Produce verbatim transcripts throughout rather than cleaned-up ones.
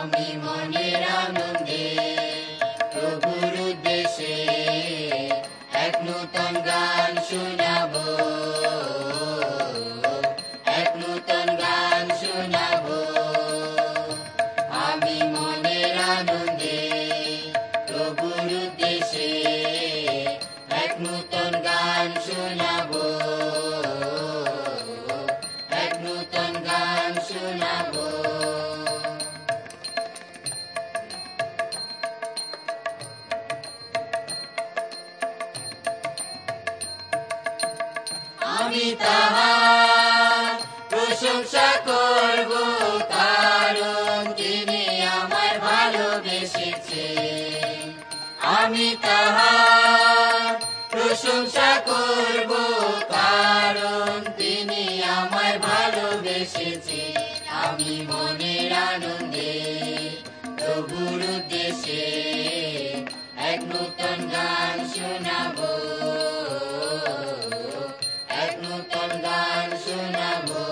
আমি মনের আনন্দে প্রভুর উদ্দেশ্যে এক নূতন গান শোনাবো, এক নূতন গান শোনাবো। আমি মনের আনন্দে প্রভুর উদ্দেশ্যে এক নূতন গান শোনাবো, এক নূতন গান শোনাবো। আমি তাহার প্রশংসা করব, কারণ তিনি আমায় ভালোবেসেছেন। আমি তাহার প্রশংসা করব, কারণ তিনি আমায় ভালোবেসেছেন। আমি মনের আনন্দে প্রভুর উদ্দেশ্যে এক নূতন গান শোনাবো, এক নূতন গান শোনাবো।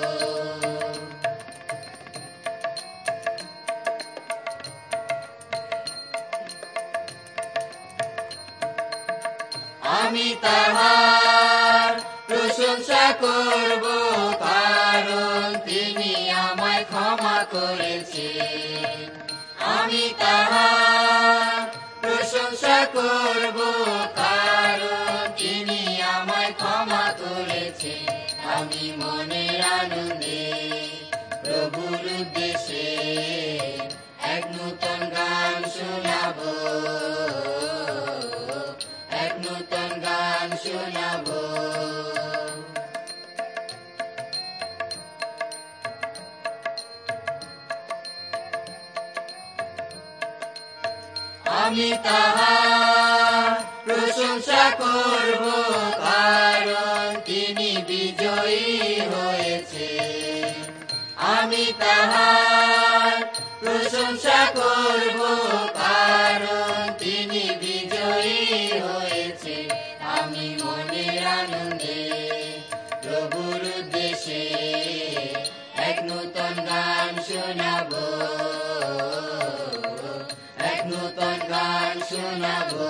আমি তাহার প্রশংসা করব, কারণ তিনি আমায় ক্ষমা করেছেন। আমি তাহার প্রশংসা করব, কারণ তিনি আমায় ক্ষমা করেছেন। আমি মনের আনন্দে প্রভুর উদ্দেশ্যে এক নূতন গান শোনাবো, এক নূতন গান শোনাবো। আমি তাহার প্রশংসা করব, কারণ তিনি বিজয়ী হয়েছেন। আমি তাহার প্রশংসা করব, কারণ তিনি বিজয়ী হয়েছেন। আমি মনের আনন্দে প্রভুর উদ্দেশ্যে এক নূতন গান শোনাবো, এক নূতন গান শোনাবো।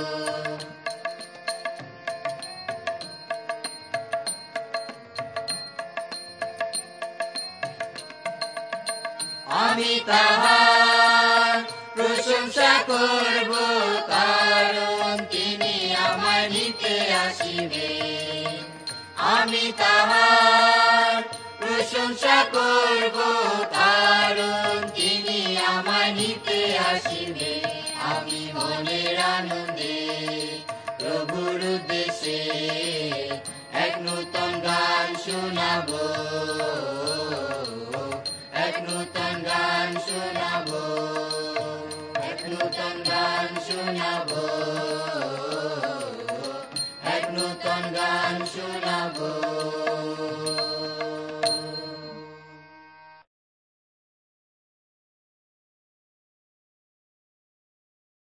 আমি তাহার প্রশংসা করব, কারণ তিনি আমায় নিতে আসিবেন। আমি তাহার প্রশংসা করব, কারণ তিনি আমায় নিতে আসিবেন। আমি মনের আনন্দে